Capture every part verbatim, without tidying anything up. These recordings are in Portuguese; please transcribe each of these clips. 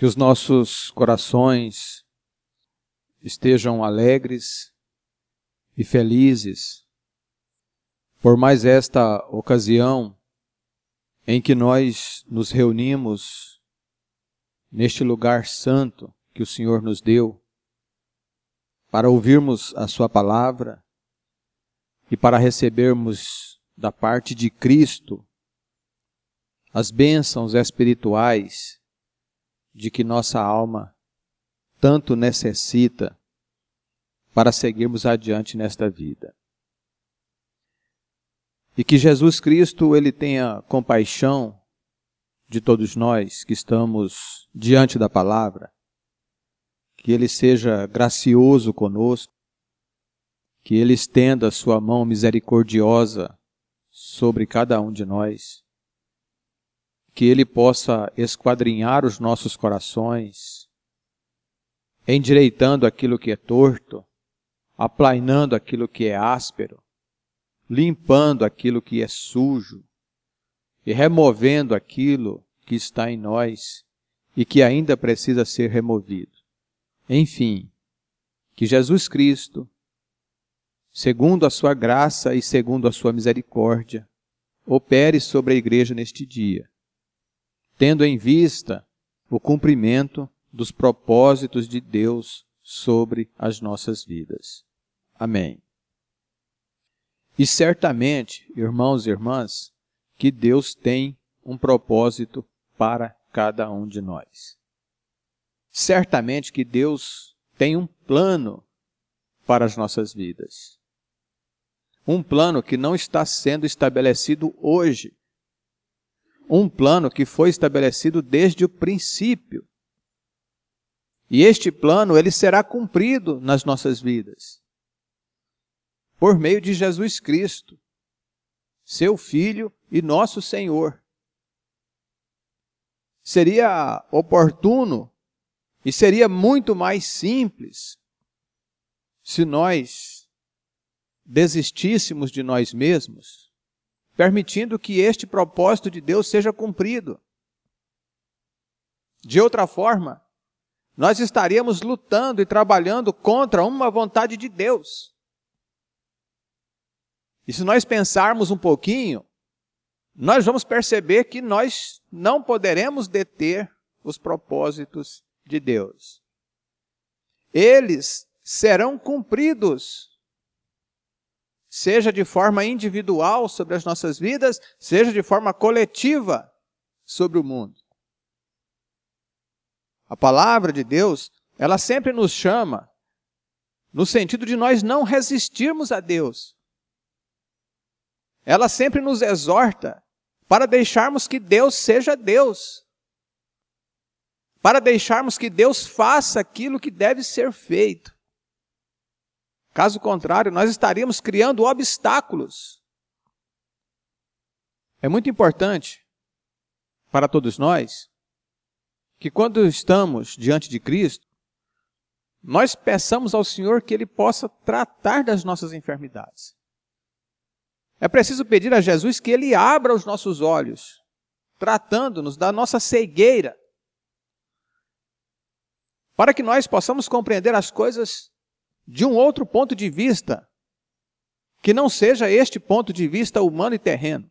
Que os nossos corações estejam alegres e felizes por mais esta ocasião em que nós nos reunimos neste lugar santo que o Senhor nos deu para ouvirmos a sua palavra e para recebermos da parte de Cristo as bênçãos espirituais de que nossa alma tanto necessita para seguirmos adiante nesta vida. E que Jesus Cristo ele tenha compaixão de todos nós que estamos diante da palavra, que Ele seja gracioso conosco, que Ele estenda a sua mão misericordiosa sobre cada um de nós, que Ele possa esquadrinhar os nossos corações, endireitando aquilo que é torto, aplainando aquilo que é áspero, limpando aquilo que é sujo e removendo aquilo que está em nós e que ainda precisa ser removido. Enfim, que Jesus Cristo, segundo a sua graça e segundo a sua misericórdia, opere sobre a igreja neste dia, tendo em vista o cumprimento dos propósitos de Deus sobre as nossas vidas. Amém. E certamente, irmãos e irmãs, que Deus tem um propósito para cada um de nós. Certamente que Deus tem um plano para as nossas vidas. Um plano que não está sendo estabelecido hoje. Um plano que foi estabelecido desde o princípio. E este plano, ele será cumprido nas nossas vidas. Por meio de Jesus Cristo, seu Filho e nosso Senhor. Seria oportuno e seria muito mais simples se nós desistíssemos de nós mesmos, permitindo que este propósito de Deus seja cumprido. De outra forma, nós estaríamos lutando e trabalhando contra uma vontade de Deus. E se nós pensarmos um pouquinho, nós vamos perceber que nós não poderemos deter os propósitos de Deus. Eles serão cumpridos, seja de forma individual sobre as nossas vidas, seja de forma coletiva sobre o mundo. A palavra de Deus, ela sempre nos chama no sentido de nós não resistirmos a Deus. Ela sempre nos exorta para deixarmos que Deus seja Deus. Para deixarmos que Deus faça aquilo que deve ser feito. Caso contrário, nós estaríamos criando obstáculos. É muito importante para todos nós que quando estamos diante de Cristo, nós peçamos ao Senhor que Ele possa tratar das nossas enfermidades. É preciso pedir a Jesus que Ele abra os nossos olhos, tratando-nos da nossa cegueira, para que nós possamos compreender as coisas de um outro ponto de vista, que não seja este ponto de vista humano e terreno.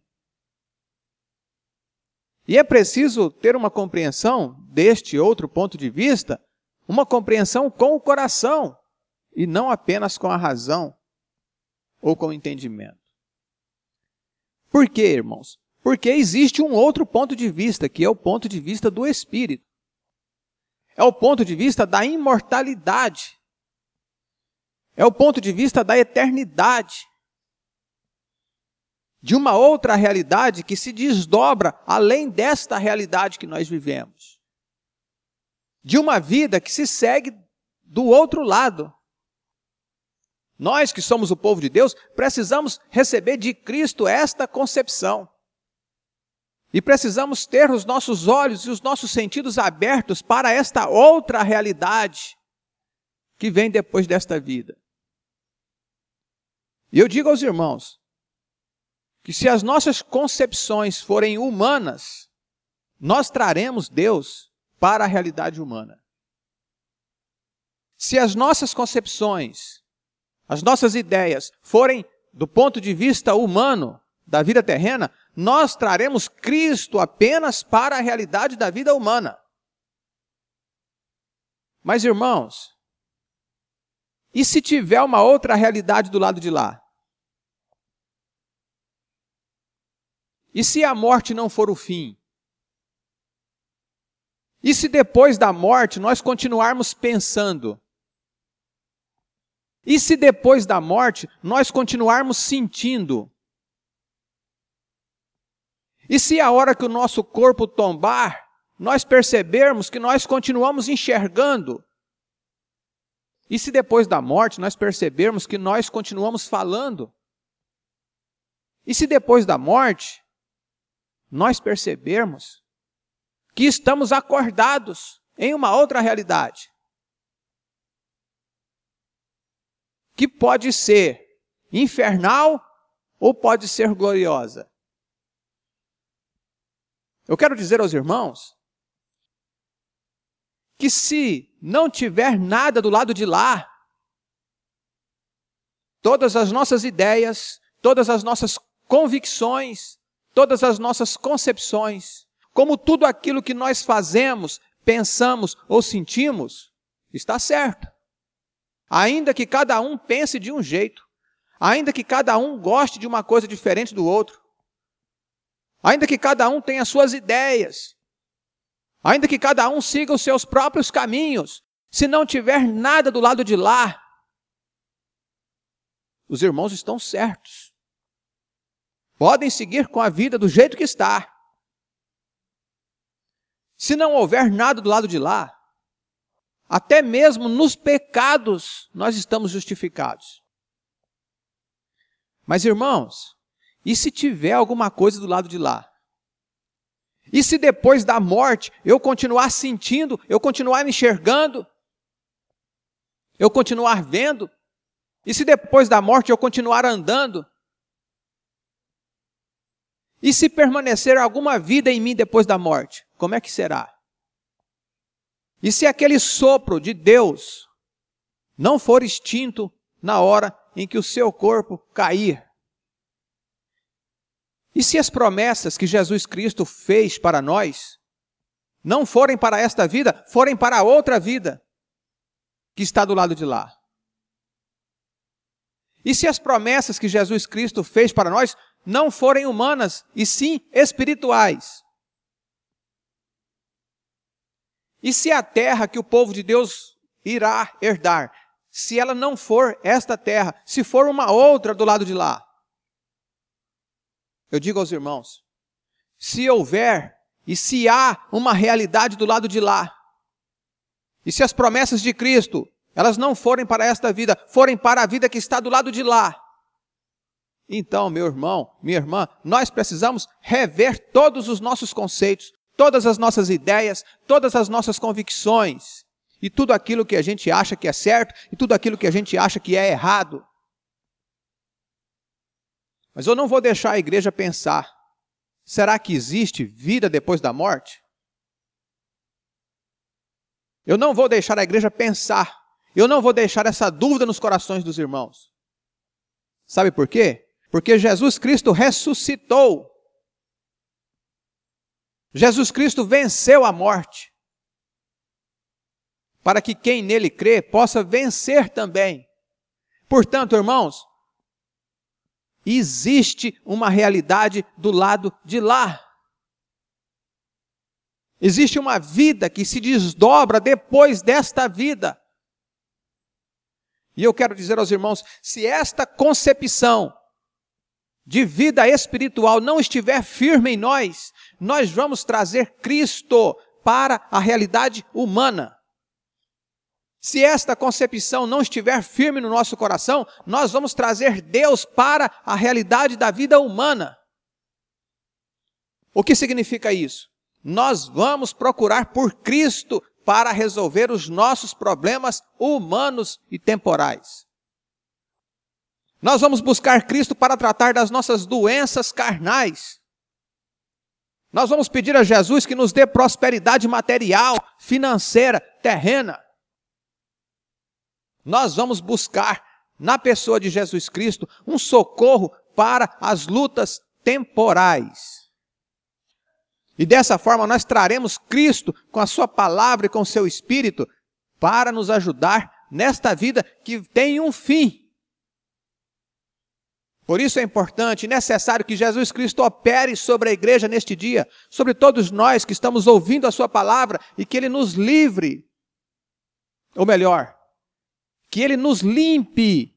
E é preciso ter uma compreensão deste outro ponto de vista, uma compreensão com o coração, e não apenas com a razão ou com o entendimento. Por quê, irmãos? Porque existe um outro ponto de vista, que é o ponto de vista do Espírito. É o ponto de vista da imortalidade. É o ponto de vista da eternidade. De uma outra realidade que se desdobra além desta realidade que nós vivemos. De uma vida que se segue do outro lado. Nós que somos o povo de Deus, precisamos receber de Cristo esta concepção. E precisamos ter os nossos olhos e os nossos sentidos abertos para esta outra realidade que vem depois desta vida. E eu digo aos irmãos, que se as nossas concepções forem humanas, nós traremos Deus para a realidade humana. Se as nossas concepções, as nossas ideias forem do ponto de vista humano da vida terrena, nós traremos Cristo apenas para a realidade da vida humana. Mas, irmãos, e se tiver uma outra realidade do lado de lá? E se a morte não for o fim? E se depois da morte nós continuarmos pensando? E se depois da morte nós continuarmos sentindo? E se a hora que o nosso corpo tombar, nós percebermos que nós continuamos enxergando? E se depois da morte nós percebermos que nós continuamos falando? E se depois da morte nós percebermos que estamos acordados em uma outra realidade? Que pode ser infernal ou pode ser gloriosa? Eu quero dizer aos irmãos que se não tiver nada do lado de lá, todas as nossas ideias, todas as nossas convicções, todas as nossas concepções, como tudo aquilo que nós fazemos, pensamos ou sentimos, está certo. Ainda que cada um pense de um jeito, ainda que cada um goste de uma coisa diferente do outro, ainda que cada um tenha suas ideias, ainda que cada um siga os seus próprios caminhos, se não tiver nada do lado de lá, os irmãos estão certos. Podem seguir com a vida do jeito que está. Se não houver nada do lado de lá, até mesmo nos pecados nós estamos justificados. Mas, irmãos, e se tiver alguma coisa do lado de lá? E se depois da morte eu continuar sentindo, eu continuar enxergando, eu continuar vendo? E se depois da morte eu continuar andando? E se permanecer alguma vida em mim depois da morte? Como é que será? E se aquele sopro de Deus não for extinto na hora em que o seu corpo cair? E se as promessas que Jesus Cristo fez para nós não forem para esta vida, forem para a outra vida que está do lado de lá? E se as promessas que Jesus Cristo fez para nós não forem humanas, e sim espirituais? E se a terra que o povo de Deus irá herdar, se ela não for esta terra, se for uma outra do lado de lá? Eu digo aos irmãos, se houver e se há uma realidade do lado de lá, e se as promessas de Cristo, elas não forem para esta vida, forem para a vida que está do lado de lá, então, meu irmão, minha irmã, nós precisamos rever todos os nossos conceitos, todas as nossas ideias, todas as nossas convicções, e tudo aquilo que a gente acha que é certo, e tudo aquilo que a gente acha que é errado. Mas eu não vou deixar a igreja pensar, será que existe vida depois da morte? Eu não vou deixar a igreja pensar, eu não vou deixar essa dúvida nos corações dos irmãos. Sabe por quê? Porque Jesus Cristo ressuscitou. Jesus Cristo venceu a morte, para que quem nele crê possa vencer também. Portanto, irmãos, existe uma realidade do lado de lá. Existe uma vida que se desdobra depois desta vida. E eu quero dizer aos irmãos, se esta concepção de vida espiritual não estiver firme em nós, nós vamos trazer Cristo para a realidade humana. Se esta concepção não estiver firme no nosso coração, nós vamos trazer Deus para a realidade da vida humana. O que significa isso? Nós vamos procurar por Cristo para resolver os nossos problemas humanos e temporais. Nós vamos buscar Cristo para tratar das nossas doenças carnais, Nós vamos pedir a Jesus que nos dê prosperidade material, financeira, terrena. Nós vamos buscar na pessoa de Jesus Cristo um socorro para as lutas temporais. E dessa forma nós traremos Cristo com a sua palavra e com o seu Espírito para nos ajudar nesta vida que tem um fim. Por isso é importante e necessário que Jesus Cristo opere sobre a igreja neste dia, sobre todos nós que estamos ouvindo a sua palavra e que Ele nos livre, ou melhor, que Ele nos limpe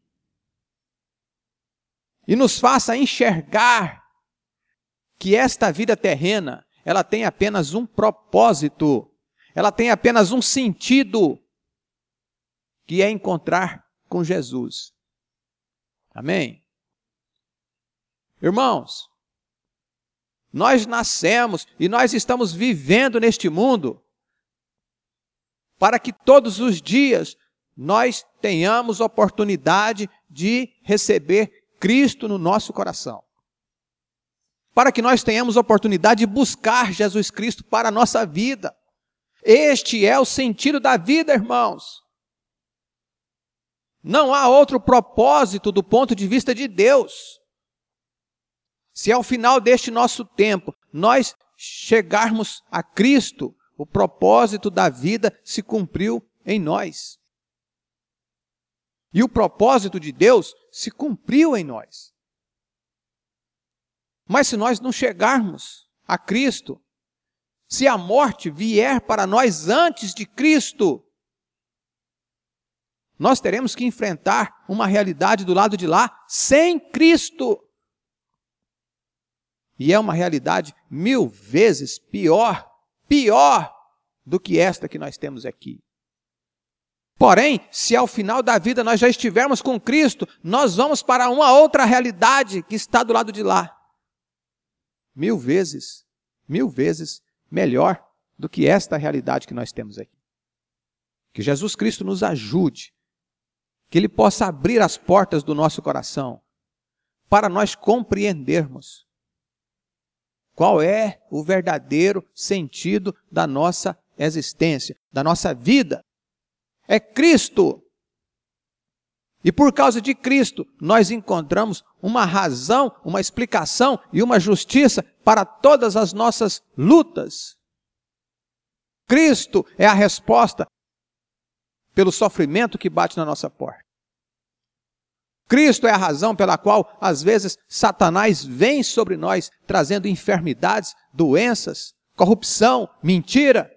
e nos faça enxergar que esta vida terrena, ela tem apenas um propósito, ela tem apenas um sentido, que é encontrar com Jesus. Amém? Irmãos, nós nascemos e nós estamos vivendo neste mundo para que todos os dias nós tenhamos oportunidade de receber Cristo no nosso coração. Para que nós tenhamos oportunidade de buscar Jesus Cristo para a nossa vida. Este é o sentido da vida, irmãos. Não há outro propósito do ponto de vista de Deus. Se ao final deste nosso tempo nós chegarmos a Cristo, o propósito da vida se cumpriu em nós. E o propósito de Deus se cumpriu em nós. Mas se nós não chegarmos a Cristo, se a morte vier para nós antes de Cristo, nós teremos que enfrentar uma realidade do lado de lá sem Cristo. E é uma realidade mil vezes pior, pior do que esta que nós temos aqui. Porém, se ao final da vida nós já estivermos com Cristo, nós vamos para uma outra realidade que está do lado de lá. Mil vezes, mil vezes melhor do que esta realidade que nós temos aqui. Que Jesus Cristo nos ajude, que Ele possa abrir as portas do nosso coração para nós compreendermos qual é o verdadeiro sentido da nossa existência, da nossa vida. É Cristo. E por causa de Cristo, nós encontramos uma razão, uma explicação e uma justiça para todas as nossas lutas. Cristo é a resposta pelo sofrimento que bate na nossa porta. Cristo é a razão pela qual, às vezes, Satanás vem sobre nós, trazendo enfermidades, doenças, corrupção, mentira.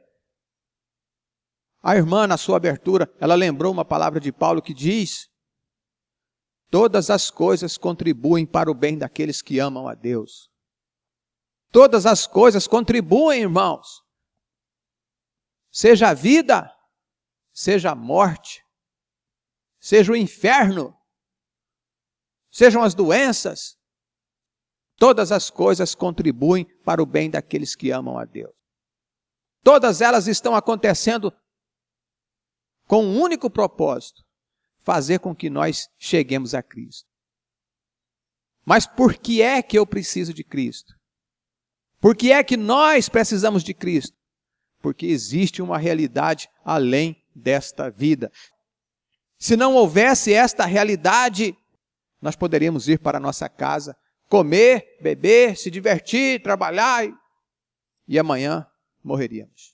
A irmã, na sua abertura, ela lembrou uma palavra de Paulo que diz: todas as coisas contribuem para o bem daqueles que amam a Deus. Todas as coisas contribuem, irmãos. Seja a vida, seja a morte, seja o inferno, sejam as doenças, todas as coisas contribuem para o bem daqueles que amam a Deus. Todas elas estão acontecendo com um único propósito: fazer com que nós cheguemos a Cristo. Mas por que é que eu preciso de Cristo? Por que é que nós precisamos de Cristo? Porque existe uma realidade além desta vida. Se não houvesse esta realidade, nós poderíamos ir para a nossa casa, comer, beber, se divertir, trabalhar e, e amanhã morreríamos.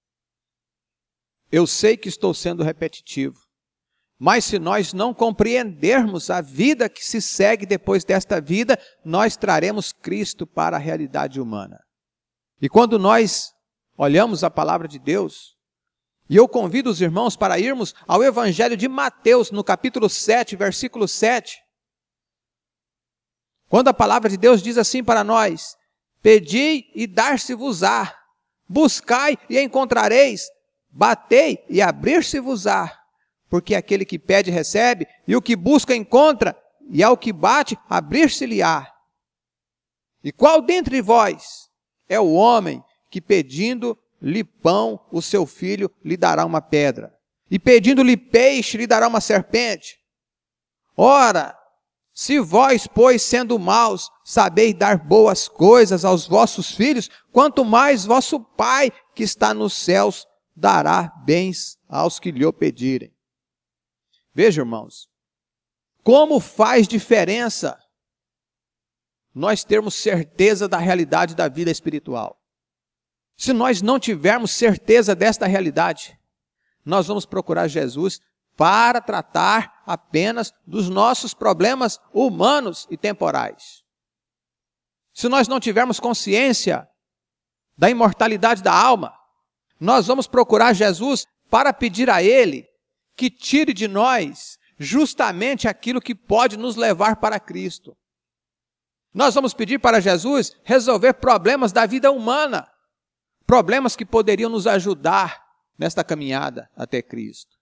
Eu sei que estou sendo repetitivo, mas se nós não compreendermos a vida que se segue depois desta vida, nós traremos Cristo para a realidade humana. E quando nós olhamos a palavra de Deus, e eu convido os irmãos para irmos ao Evangelho de Mateus, no capítulo sete, versículo sete, quando a palavra de Deus diz assim para nós: pedi e dar-se-vos-á, buscai e encontrareis, batei e abrir-se-vos-á, porque aquele que pede recebe, e o que busca encontra, e ao que bate abrir-se-lhe-á. E qual dentre vós é o homem que, pedindo-lhe pão, o seu filho lhe dará uma pedra? E pedindo-lhe peixe, lhe dará uma serpente? Ora, Se vós, pois, sendo maus, sabeis dar boas coisas aos vossos filhos, quanto mais vosso Pai, que está nos céus, dará bens aos que lhe o pedirem. Veja, irmãos, como faz diferença nós termos certeza da realidade da vida espiritual. Se nós não tivermos certeza desta realidade, nós vamos procurar Jesus para tratar apenas dos nossos problemas humanos e temporais. Se nós não tivermos consciência da imortalidade da alma, nós vamos procurar Jesus para pedir a Ele que tire de nós justamente aquilo que pode nos levar para Cristo. Nós vamos pedir para Jesus resolver problemas da vida humana, problemas que poderiam nos ajudar nesta caminhada até Cristo.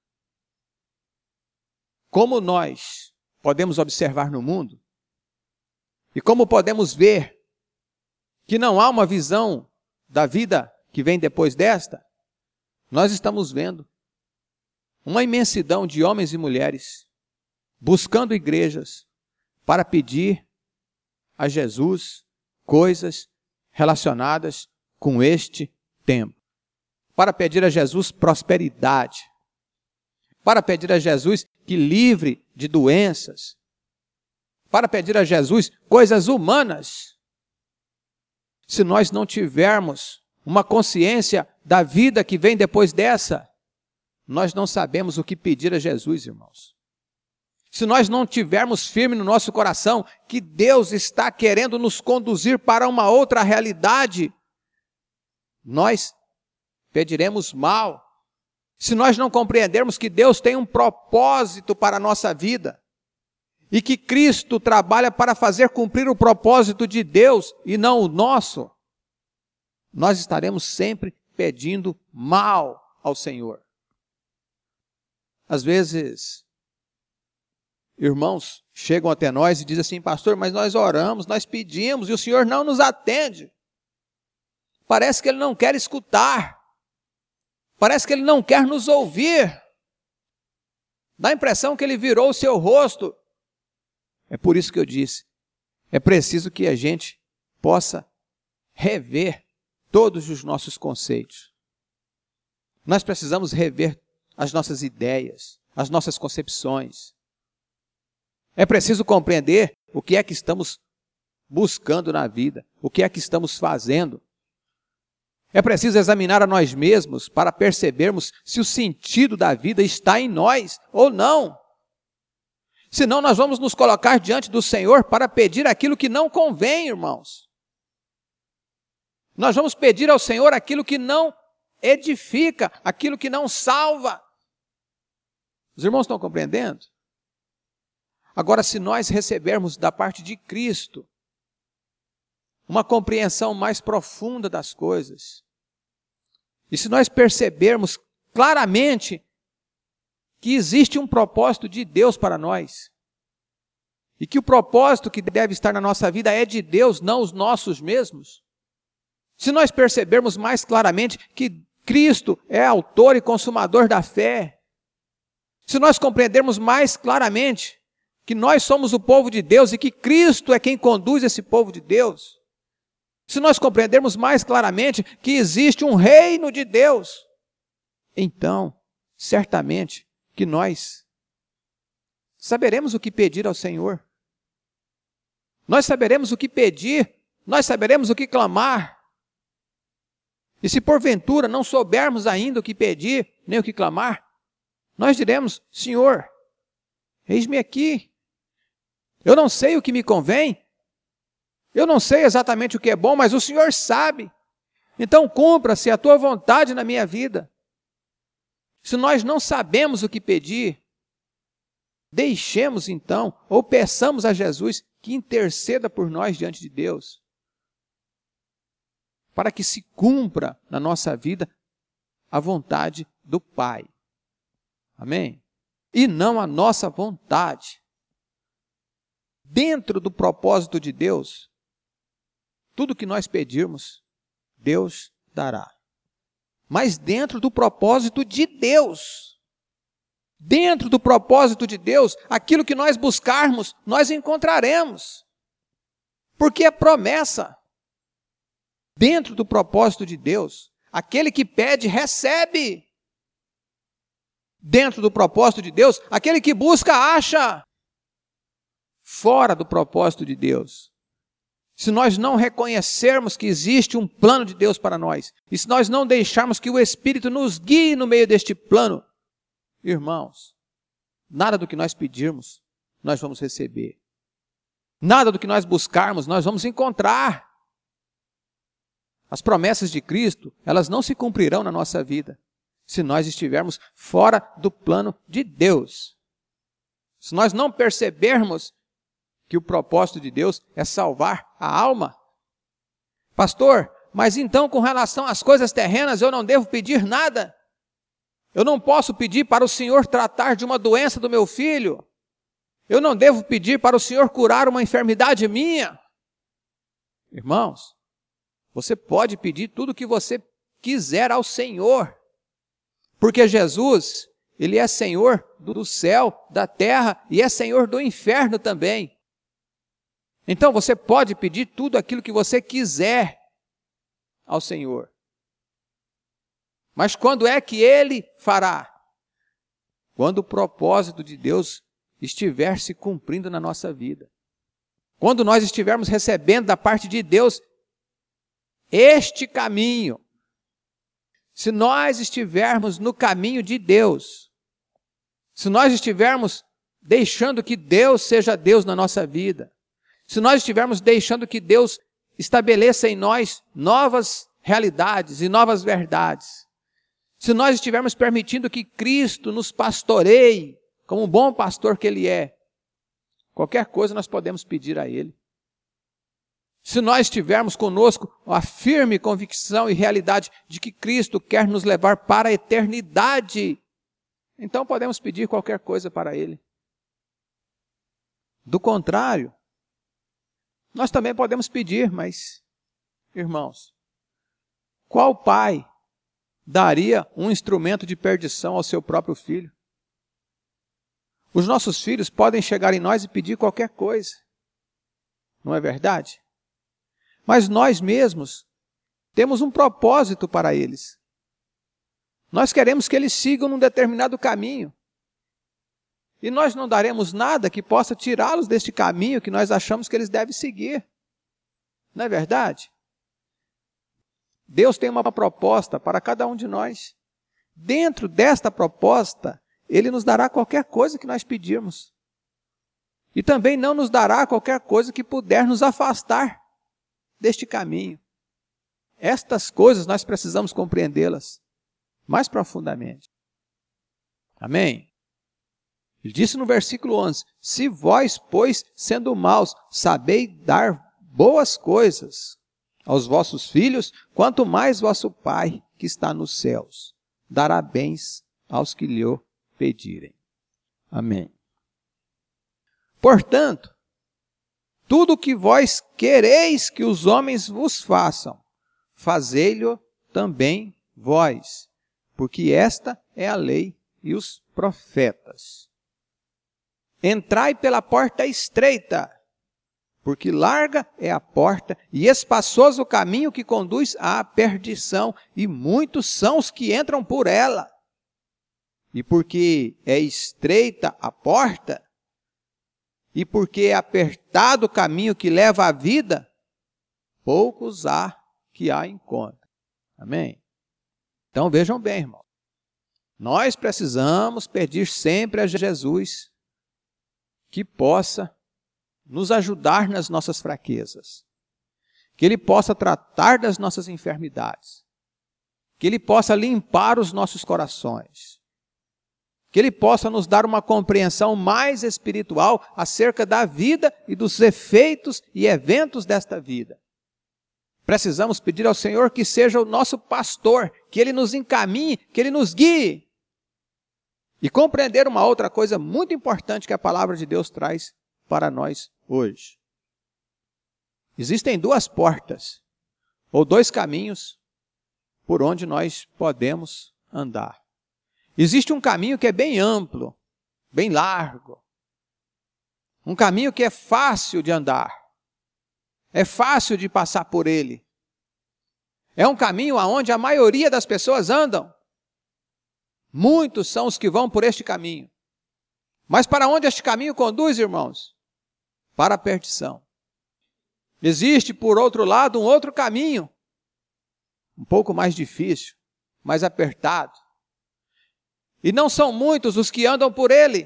Como nós podemos observar no mundo, e como podemos ver que não há uma visão da vida que vem depois desta, nós estamos vendo uma imensidão de homens e mulheres buscando igrejas para pedir a Jesus coisas relacionadas com este tempo. Para pedir a Jesus prosperidade. Para pedir a Jesus que livre de doenças. Para pedir a Jesus coisas humanas. Se nós não tivermos uma consciência da vida que vem depois dessa, nós não sabemos o que pedir a Jesus, irmãos. Se nós não tivermos firme no nosso coração que Deus está querendo nos conduzir para uma outra realidade, nós pediremos mal. Se nós não compreendermos que Deus tem um propósito para a nossa vida e que Cristo trabalha para fazer cumprir o propósito de Deus e não o nosso, nós estaremos sempre pedindo mal ao Senhor. Às vezes, irmãos chegam até nós e dizem assim: pastor, mas nós oramos, nós pedimos e o Senhor não nos atende. Parece que Ele não quer escutar. Parece que Ele não quer nos ouvir. Dá a impressão que Ele virou o seu rosto. É por isso que eu disse, é preciso que a gente possa rever todos os nossos conceitos. Nós precisamos rever as nossas ideias, as nossas concepções. É preciso compreender o que é que estamos buscando na vida, o que é que estamos fazendo. É preciso examinar a nós mesmos para percebermos se o sentido da vida está em nós ou não. Senão nós vamos nos colocar diante do Senhor para pedir aquilo que não convém, irmãos. Nós vamos pedir ao Senhor aquilo que não edifica, aquilo que não salva. Os irmãos estão compreendendo? Agora, se nós recebermos da parte de Cristo uma compreensão mais profunda das coisas, e se nós percebermos claramente que existe um propósito de Deus para nós, e que o propósito que deve estar na nossa vida é de Deus, não os nossos mesmos, se nós percebermos mais claramente que Cristo é autor e consumador da fé, se nós compreendermos mais claramente que nós somos o povo de Deus e que Cristo é quem conduz esse povo de Deus, se nós compreendermos mais claramente que existe um reino de Deus, então, certamente que nós saberemos o que pedir ao Senhor. Nós saberemos o que pedir, nós saberemos o que clamar. E se porventura não soubermos ainda o que pedir, nem o que clamar, nós diremos: Senhor, eis-me aqui. Eu não sei o que me convém, eu não sei exatamente o que é bom, mas o Senhor sabe. Então cumpra-se a tua vontade na minha vida. Se nós não sabemos o que pedir, deixemos então, ou peçamos a Jesus que interceda por nós diante de Deus, para que se cumpra na nossa vida a vontade do Pai. Amém? E não a nossa vontade. Dentro do propósito de Deus, tudo que nós pedirmos, Deus dará. Mas dentro do propósito de Deus, Dentro do propósito de Deus, aquilo que nós buscarmos, nós encontraremos. Porque é promessa. Dentro do propósito de Deus, aquele que pede, recebe. Dentro do propósito de Deus, aquele que busca, acha. Fora do propósito de Deus, se nós não reconhecermos que existe um plano de Deus para nós, e se nós não deixarmos que o Espírito nos guie no meio deste plano, irmãos, nada do que nós pedirmos, nós vamos receber. Nada do que nós buscarmos, nós vamos encontrar. As promessas de Cristo, elas não se cumprirão na nossa vida, se nós estivermos fora do plano de Deus. Se nós não percebermos que o propósito de Deus é salvar a alma. Pastor, mas então com relação às coisas terrenas eu não devo pedir nada? Eu não posso pedir para o Senhor tratar de uma doença do meu filho? Eu não devo pedir para o Senhor curar uma enfermidade minha? Irmãos, você pode pedir tudo o que você quiser ao Senhor, porque Jesus, Ele é Senhor do céu, da terra e é Senhor do inferno também. Então você pode pedir tudo aquilo que você quiser ao Senhor. Mas quando é que Ele fará? Quando o propósito de Deus estiver se cumprindo na nossa vida. Quando nós estivermos recebendo da parte de Deus este caminho. Se nós estivermos no caminho de Deus, se nós estivermos deixando que Deus seja Deus na nossa vida, se nós estivermos deixando que Deus estabeleça em nós novas realidades e novas verdades, se nós estivermos permitindo que Cristo nos pastoreie, como um bom pastor que Ele é, qualquer coisa nós podemos pedir a Ele. Se nós tivermos conosco a firme convicção e realidade de que Cristo quer nos levar para a eternidade, então podemos pedir qualquer coisa para Ele. Do contrário, nós também podemos pedir, mas, irmãos, qual pai daria um instrumento de perdição ao seu próprio filho? Os nossos filhos podem chegar em nós e pedir qualquer coisa, não é verdade? Mas nós mesmos temos um propósito para eles. Nós queremos que eles sigam num determinado caminho. E nós não daremos nada que possa tirá-los deste caminho que nós achamos que eles devem seguir. Não é verdade? Deus tem uma proposta para cada um de nós. Dentro desta proposta, Ele nos dará qualquer coisa que nós pedirmos. E também não nos dará qualquer coisa que puder nos afastar deste caminho. Estas coisas nós precisamos compreendê-las mais profundamente. Amém? Ele disse no versículo onze, se vós, pois, sendo maus, sabeis dar boas coisas aos vossos filhos, quanto mais vosso Pai, que está nos céus, dará bens aos que lhe pedirem. Amém. Portanto, tudo o que vós quereis que os homens vos façam, fazei-lo também vós, porque esta é a lei e os profetas. Entrai pela porta estreita, porque larga é a porta e espaçoso o caminho que conduz à perdição, e muitos são os que entram por ela. E porque é estreita a porta, e porque é apertado o caminho que leva à vida, poucos há que a encontram. Amém? Então vejam bem, irmão. Nós precisamos pedir sempre a Jesus que possa nos ajudar nas nossas fraquezas, que Ele possa tratar das nossas enfermidades, que Ele possa limpar os nossos corações, que Ele possa nos dar uma compreensão mais espiritual acerca da vida e dos efeitos e eventos desta vida. Precisamos pedir ao Senhor que seja o nosso pastor, que Ele nos encaminhe, que Ele nos guie. E compreender uma outra coisa muito importante que a palavra de Deus traz para nós hoje. Existem duas portas, ou dois caminhos, por onde nós podemos andar. Existe um caminho que é bem amplo, bem largo. Um caminho que é fácil de andar. É fácil de passar por ele. É um caminho aonde a maioria das pessoas andam. Muitos são os que vão por este caminho. Mas para onde este caminho conduz, irmãos? Para a perdição. Existe, por outro lado, um outro caminho, um pouco mais difícil, mais apertado. E não são muitos os que andam por ele.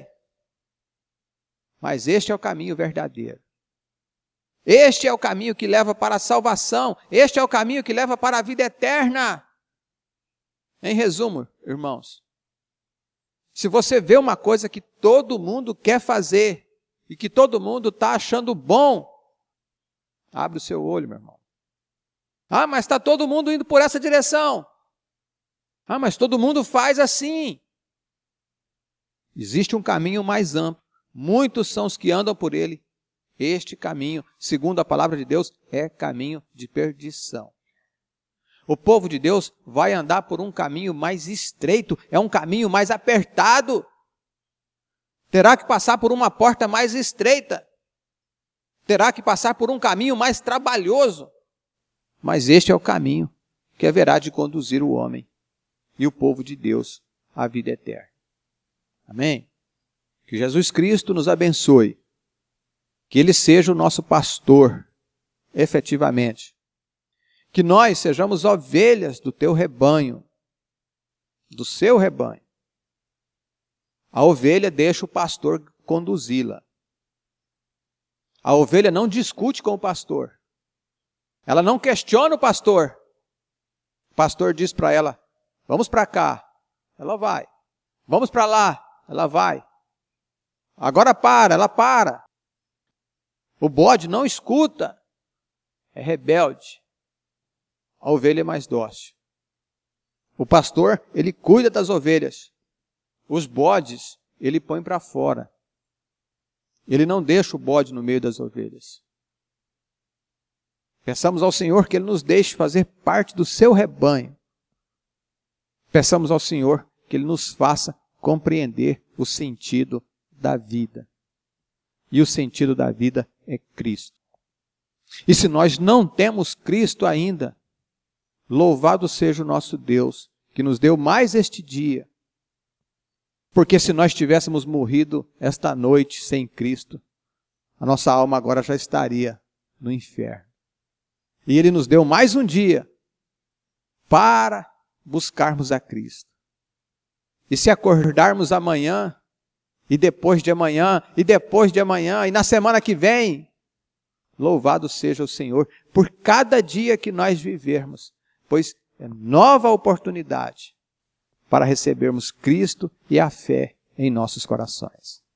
Mas este é o caminho verdadeiro. Este é o caminho que leva para a salvação. Este é o caminho que leva para a vida eterna. Em resumo, irmãos, se você vê uma coisa que todo mundo quer fazer e que todo mundo está achando bom, abre o seu olho, meu irmão. Ah, mas está todo mundo indo por essa direção. Ah, mas todo mundo faz assim. Existe um caminho mais amplo. Muitos são os que andam por ele. Este caminho, segundo a palavra de Deus, é caminho de perdição. O povo de Deus vai andar por um caminho mais estreito, é um caminho mais apertado. Terá que passar por uma porta mais estreita. Terá que passar por um caminho mais trabalhoso. Mas este é o caminho que haverá de conduzir o homem e o povo de Deus à vida eterna. Amém? Que Jesus Cristo nos abençoe. Que Ele seja o nosso pastor, efetivamente. Que nós sejamos ovelhas do teu rebanho, do seu rebanho. A ovelha deixa o pastor conduzi-la. A ovelha não discute com o pastor. Ela não questiona o pastor. O pastor diz para ela, vamos para cá. Ela vai. Vamos para lá. Ela vai. Agora para. Ela para. O bode não escuta. É rebelde. A ovelha é mais dócil. O pastor, ele cuida das ovelhas. Os bodes, ele põe para fora. Ele não deixa o bode no meio das ovelhas. Peçamos ao Senhor que Ele nos deixe fazer parte do seu rebanho. Peçamos ao Senhor que Ele nos faça compreender o sentido da vida. E o sentido da vida é Cristo. E se nós não temos Cristo ainda, louvado seja o nosso Deus, que nos deu mais este dia. Porque se nós tivéssemos morrido esta noite sem Cristo, a nossa alma agora já estaria no inferno. E Ele nos deu mais um dia para buscarmos a Cristo. E se acordarmos amanhã, e depois de amanhã, e depois de amanhã, e na semana que vem, louvado seja o Senhor por cada dia que nós vivermos, pois é nova oportunidade para recebermos Cristo e a fé em nossos corações.